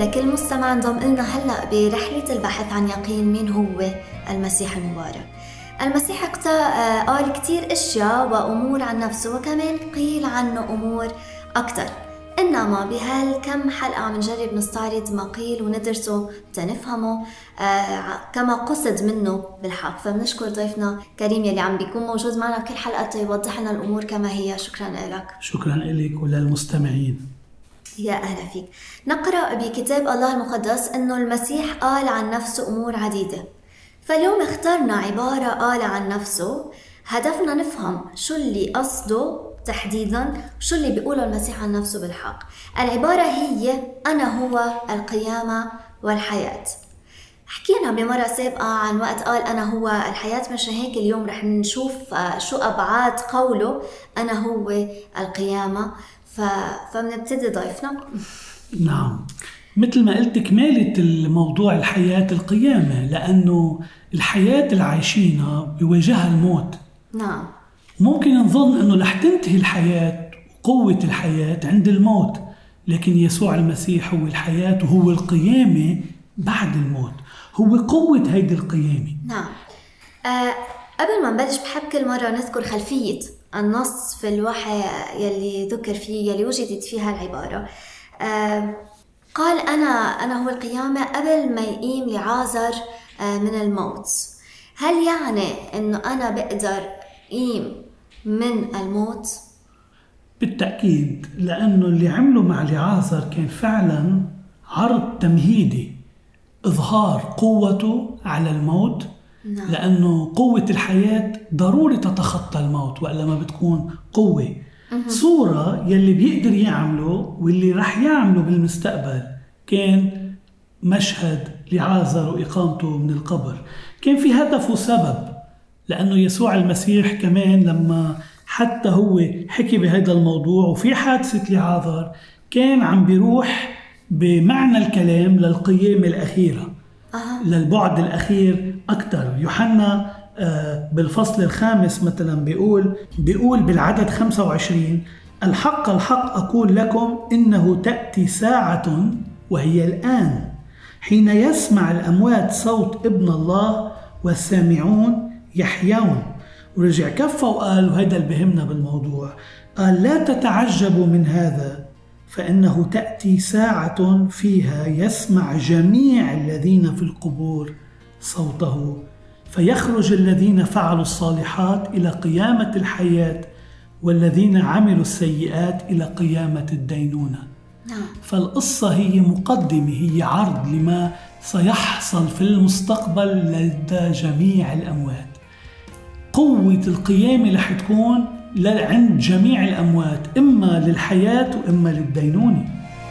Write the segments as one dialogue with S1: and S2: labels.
S1: لكل مستمع انضم لنا هلأ برحلة البحث عن يقين مين هو المسيح المبارك. المسيح قال كتير أشياء وأمور عن نفسه، وكمان قيل عنه أمور أكتر، إنما بهالكم حلقة عم نجرب نستعرض ما قيل وندرسه تنفهمه كما قصد منه بالحق. فبنشكر ضيفنا كريم يلي عم بيكون موجود معنا بكل حلقة يوضح لنا الأمور كما هي. شكرا لك.
S2: شكرا لك وللمستمعين.
S1: يا أهلا فيك. نقرأ بكتاب الله المقدس إنه المسيح قال عن نفسه أمور عديدة، فاليوم اخترنا عبارة قال عن نفسه، هدفنا نفهم شو اللي قصده تحديداً، شو اللي بيقوله المسيح عن نفسه بالحق. العبارة هي أنا هو القيامة والحياة. حكينا بمرة سابقة عن وقت قال أنا هو الحياة، مش هيك اليوم رح نشوف شو أبعاد قوله أنا هو القيامة. فبنبتدي ضيفنا.
S2: نعم، مثل ما قلت كمالة الموضوع الحياة القيامة، لأنه الحياة اللي عايشينها بيواجهها الموت.
S1: نعم،
S2: ممكن نظن أنه رح تنتهي الحياة وقوة الحياة عند الموت، لكن يسوع المسيح هو الحياة وهو القيامة بعد الموت، هو قوة هيدي القيامة.
S1: نعم. قبل ما نبلش بحب كل مرة نذكر خلفية النص في الوحي يلي ذكر فيه، يلي وجدت فيها العبارة. قال أنا هو القيامة قبل ما يقيم لعازر من الموت. هل يعني أنه أنا بقدر قيم من الموت؟
S2: بالتأكيد، لأنه اللي عمله مع لعازر كان فعلا عرض تمهيدي، إظهار قوته على الموت.
S1: نعم.
S2: لأنه قوة الحياة ضروري تتخطى الموت وإلا ما بتكون قوة. صورة يلي بيقدر يعمله واللي رح يعمله بالمستقبل كان مشهد لعازر وإقامته من القبر. كان في هدف وسبب، لأنه يسوع المسيح كمان لما حتى هو حكي بهذا الموضوع وفي حادثة لعازر كان عم بيروح بمعنى الكلام للقيامة الأخيرة، للبعد الأخير أكتر. يوحنا بالفصل 5 مثلا بيقول بالعدد 25: الحق الحق أقول لكم إنه تأتي ساعة وهي الآن حين يسمع الأموات صوت ابن الله والسامعون يحيون. ورجع كفى وقال، وهذا اللي بهمنا بالموضوع، قال لا تتعجبوا من هذا، فإنه تأتي ساعة فيها يسمع جميع الذين في القبور صوته، فيخرج الذين فعلوا الصالحات إلى قيامة الحياة، والذين عملوا السيئات إلى قيامة الدينونة. فالقصة هي مقدمة، هي عرض لما سيحصل في المستقبل لدى جميع الأموات. قوة القيامة رح تكون عند جميع الأموات، إما للحياة وإما للدينونة.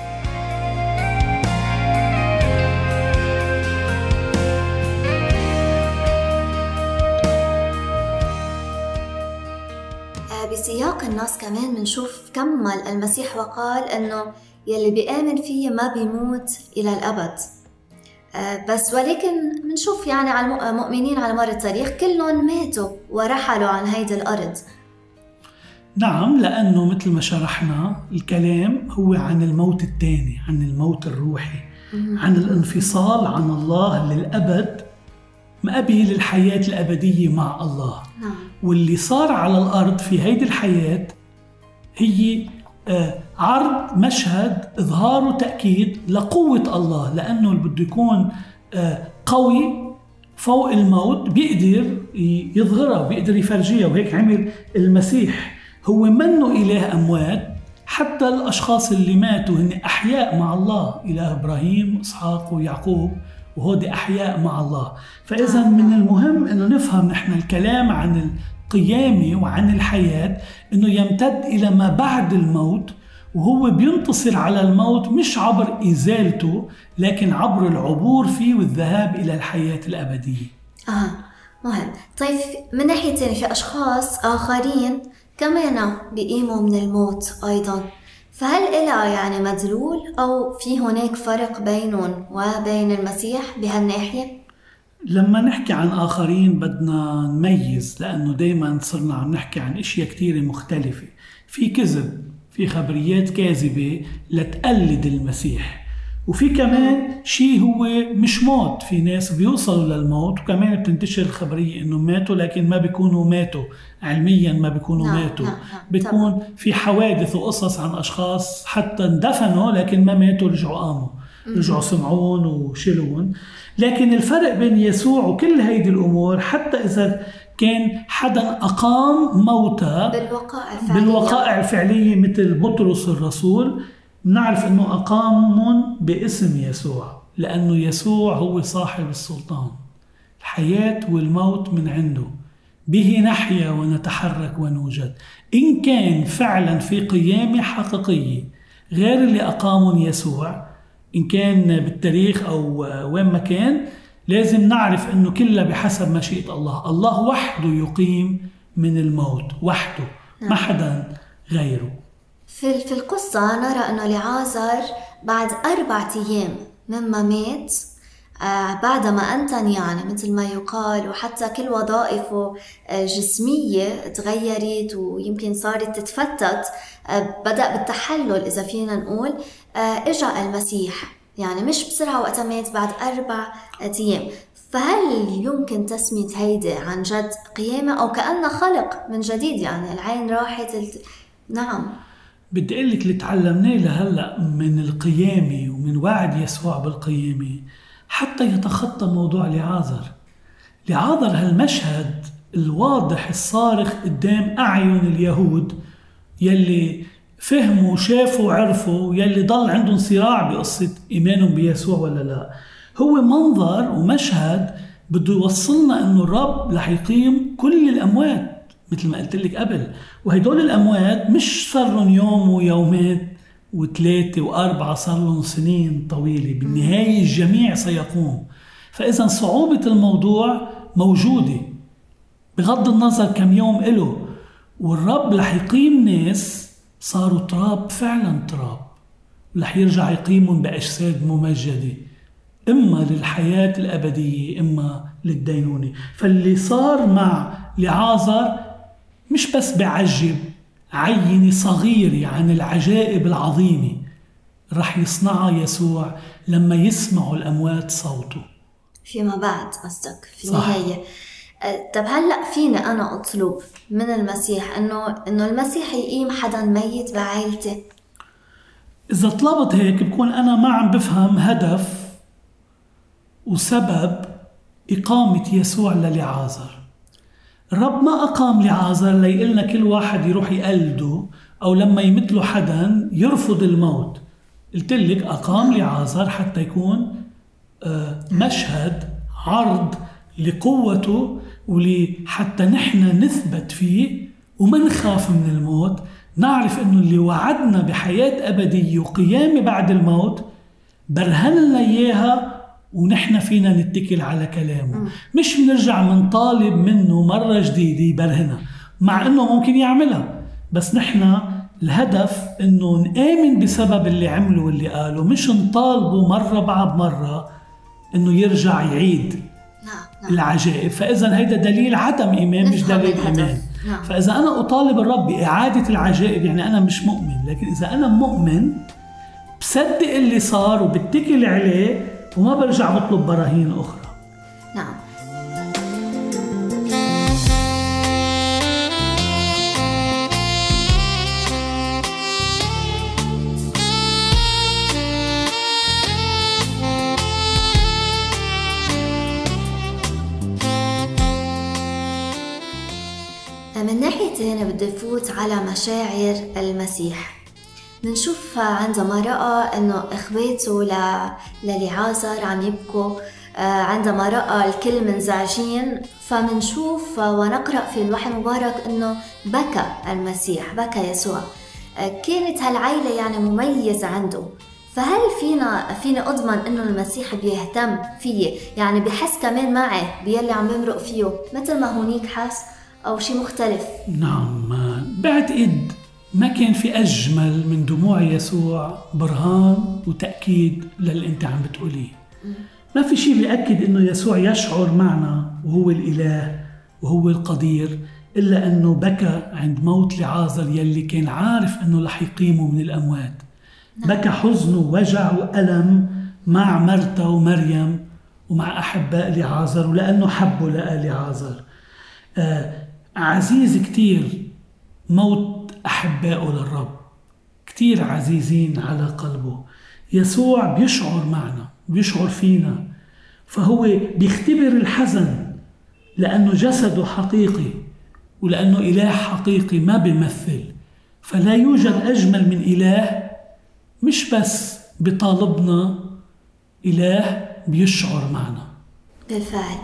S1: بسياق النص كمان منشوف كمل المسيح وقال إنه يلي بيآمن فيه ما بيموت إلى الأبد. بس ولكن منشوف يعني على المؤمنين على مر التاريخ كلهم ماتوا ورحلوا عن هيدي الأرض.
S2: نعم، لأنه مثل ما شرحنا الكلام هو عن الموت الثاني، عن الموت الروحي، عن الانفصال عن الله للأبد مقابل الحياة الأبدية مع الله.
S1: نعم.
S2: واللي صار على الأرض في هيدي الحياة هي عرض مشهد إظهار وتأكيد لقوة الله، لأنه اللي بده يكون قوي فوق الموت بيقدر يظهرها وبيقدر يفرجيها. وهيك عمل المسيح، هو منه إله أموات، حتى الأشخاص اللي ماتوا هن أحياء مع الله، إله إبراهيم وإسحاق ويعقوب، وهودي أحياء مع الله. فإذا من المهم أنه نفهم نحن الكلام عن القيامة وعن الحياة أنه يمتد إلى ما بعد الموت، وهو بينتصر على الموت مش عبر إزالته لكن عبر العبور فيه والذهاب إلى الحياة الأبدية.
S1: مهم. طيب من ناحية تانية في أشخاص آخرين كمان بيقيموا من الموت أيضا، فهل إلها يعني مدلول أو في هناك فرق بينهم وبين المسيح بهالناحية؟
S2: لما نحكي عن آخرين بدنا نميز، لأنه دايما صرنا عم نحكي عن أشياء كتيرة مختلفة. في كذب، في خبريات كاذبة لتقلد المسيح، وفي كمان شيء هو مش موت، في ناس بيوصلوا للموت وكمان بتنتشر الخبرية إنه ماتوا لكن ما بيكونوا ماتوا علميا، ما بيكونوا ماتوا. بيكون في حوادث وقصص عن أشخاص حتى اندفنوا لكن ما ماتوا، رجعوا قاموا، رجعوا سمعون وشلون. لكن الفرق بين يسوع وكل هيدي الأمور، حتى إذا كان حدا أقام موتى بالوقائع الفعلية مثل بطرس الرسول، نعرف أنه أقامهم باسم يسوع، لأنه يسوع هو صاحب السلطان. الحياة والموت من عنده، به نحيا ونتحرك ونوجد. إن كان فعلا في قيامة حقيقية غير اللي أقامهم يسوع، إن كان بالتاريخ أو وين ما كان، لازم نعرف أنه كله بحسب مشيئة الله. الله وحده يقيم من الموت وحده، ما حدا غيره.
S1: في القصة نرى أنه لعازر بعد 4 أيام مما مات، بعدما أنتن يعني مثل ما يقال، وحتى كل وظائفه الجسمية تغيرت ويمكن صارت تتفتت، بدأ بالتحلل إذا فينا نقول. إجا المسيح يعني مش بسرعة وقت مات، بعد 4 أيام. فهل يمكن تسمية هيدا عن جد قيامة أو كأنه خلق من جديد؟ يعني العين راحت نعم.
S2: بدي أقول لك اللي تعلمناه لهلأ من القيامة ومن وعد يسوع بالقيامة حتى يتخطى موضوع لعازر هالمشهد الواضح الصارخ قدام أعين اليهود يلي فهموا وشافوا وعرفوا، يلي ضل عندهم صراع بقصة إيمانهم بيسوع ولا لا. هو منظر ومشهد بده يوصلنا أنه الرب رح يقيم كل الأموات مثل ما قلت لك قبل، وهدول الأموات مش صار لهم يوم ويومين و3 و4، صار لهم سنين طويلة. بالنهاية الجميع سيقوم. فإذا صعوبة الموضوع موجودة بغض النظر كم يوم إله، والرب رح يقيم ناس صاروا تراب، فعلا تراب، رح يرجع يقيمهم بأجساد ممجدة، إما للحياة الأبدية إما للدينونة. فاللي صار مع لعازر مش بس بعجب، عينة صغيرة عن العجائب العظيمة رح يصنعها يسوع لما يسمعوا الأموات صوته
S1: فيما بعد. قصدك في النهاية. طب هلأ فيني أنا أطلب من المسيح إنه المسيح يقيم حدا ميت بعائلتي؟
S2: إذا طلبت هيك بكون أنا ما عم بفهم هدف وسبب إقامة يسوع للعازر. الرب ما أقام لعازر ليقلنا كل واحد يروح يقلده، أو لما يمثله حدا يرفض الموت. قلت لك أقام لعازر حتى يكون مشهد عرض لقوته، ولحتى نحن نثبت فيه وما نخاف من الموت. نعرف أنه اللي وعدنا بحياة أبدية وقيامة بعد الموت برهن لنا إياها، ونحن فينا نتكل على كلامه. مش بنرجع منطالب منه مرة جديدة يبرهنها، مع أنه ممكن يعملها، بس نحن الهدف أنه نآمن بسبب اللي عمله واللي قاله، مش نطالبه مرة بعد مرة أنه يرجع يعيد العجائب. فإذا هيدا دليل عدم إيمان مش دليل إيمان. فإذا أنا أطالب الرب بإعادة العجائب يعني أنا مش مؤمن. لكن إذا أنا مؤمن بصدق اللي صار وبتكل عليه وما برجع بطلب براهين أخرى.
S1: نعم. من ناحية تانية بدي فوت على مشاعر المسيح. منشوف عندما رأى أنه إخواته للعازر عم يبكوا، عندما رأى الكل منزعجين، فمنشوف ونقرأ في الوحي المبارك أنه بكى المسيح، بكى يسوع. كانت هالعيلة يعني مميزة عنده. فهل فينا أضمن أنه المسيح بيهتم فيه، يعني بحس كمان معي بيلي عم بمرق فيه مثل ما هونيك حاس، أو شيء مختلف؟
S2: نعم، بعتقد ما كان في أجمل من دموع يسوع برهان وتأكيد للي أنت عم بتقوليه. ما في شيء بيأكد أنه يسوع يشعر معنا وهو الإله وهو القدير إلا أنه بكى عند موت لعازر يلي كان عارف أنه رح يقيمه من الأموات. بكى حزن ووجع وألم مع مرته ومريم ومع أحباء لعازر، ولأنه حبه لعازر. عزيز كتير موت أحبائه للرب، كتير عزيزين على قلبه. يسوع بيشعر معنا، بيشعر فينا، فهو بيختبر الحزن لأنه جسده حقيقي، ولأنه إله حقيقي ما بيمثل. فلا يوجد أجمل من إله مش بس بطالبنا، إله بيشعر معنا.
S1: بالفعل.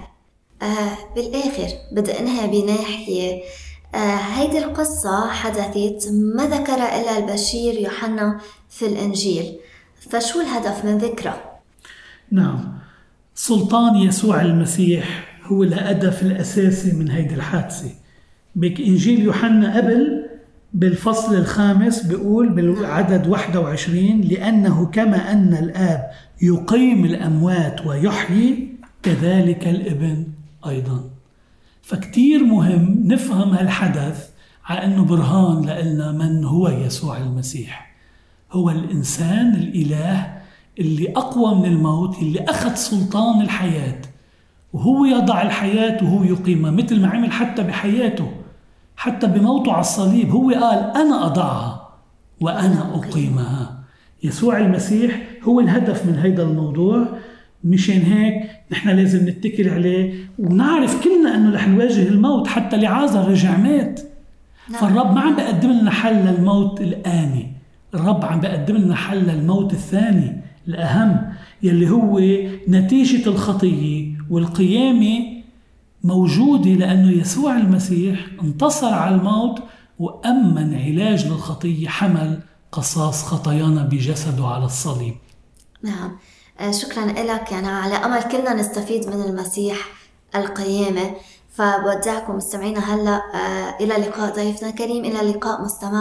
S1: بالآخر بدي أنهي بناحية. هيدي القصة حدثت ما ذكر إلا البشير يوحنا في الإنجيل، فشو الهدف من ذكرها؟
S2: نعم، سلطان يسوع المسيح هو الهدف الأساسي من هيدي الحادثة. بإنجيل يوحنا قبل بالفصل 5 بيقول بالعدد 21: لأنه كما أن الآب يقيم الأموات ويحيي كذلك الابن أيضا. فكتير مهم نفهم هالحدث على أنه برهان لنا من هو يسوع المسيح. هو الإنسان الإله اللي أقوى من الموت، اللي أخذ سلطان الحياة، وهو يضع الحياة وهو يقيمها، مثل ما عمل حتى بحياته، حتى بموته على الصليب هو قال أنا أضعها وأنا أقيمها. يسوع المسيح هو الهدف من هذا الموضوع. مشان هيك نحن لازم نتكل عليه ونعرف كلنا أنه رح نواجه الموت. حتى لعازر رجع مات. فالرب ما عم بقدم لنا حل للموت الآني، الرب عم بقدم لنا حل للموت الثاني الأهم، يلي هو نتيجة الخطية والقيامة موجودة، لأنه يسوع المسيح انتصر على الموت وأمن علاج للخطية، حمل قصاص خطايانا بجسده على الصليب.
S1: نعم، شكرا لك. يعني على أمل كلنا نستفيد من المسيح القيامة. فبودعكم مستمعينا هلأ إلى لقاء ضيفنا الكريم، إلى لقاء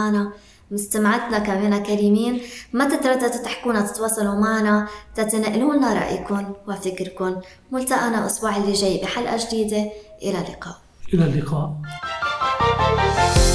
S1: مستمعتنا كمان كريمين. ما تترددوا تحكونا، تتواصلوا معنا، تتنقلوا لنا رأيكم وفكركم. ملتقانا الأسبوع اللي جاي بحلقة جديدة. إلى اللقاء.
S2: إلى اللقاء.